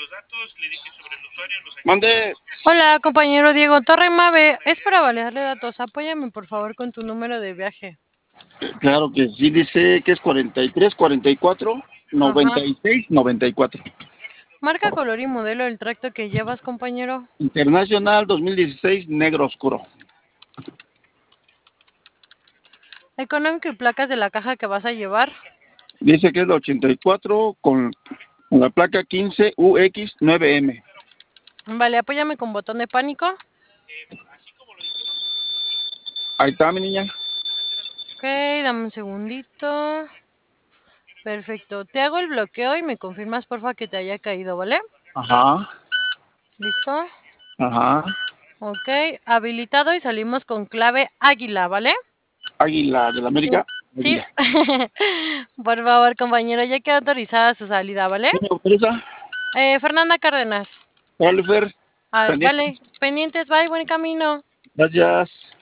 Mande. Hola, compañero Diego Torre Mave. Es para validarle datos. Apóyame, por favor, con tu número de viaje. Claro que sí, dice que es 43, 44, Ajá. 96, 94. Marca, color y modelo del tracto que llevas, compañero. Internacional 2016, negro oscuro. Económico y placas de la caja que vas a llevar. Dice que es la 84 con la placa 15UX9M. Vale, apóyame con botón de pánico. Ahí está, mi niña. Ok, dame un segundito. Perfecto. Te hago el bloqueo y me confirmas, porfa, que te haya caído, ¿vale? Ajá, ¿Listo? ajá. Ok, habilitado y salimos con clave águila, ¿vale? Águila de la Sí. América. Sí. Águila. Por favor, compañero, ya queda autorizada su salida, ¿vale? ¿Qué me autoriza? Fernanda Cárdenas. Órale, Fer. Ah, Pendiente. vale, pendientes, bye, buen camino. Gracias.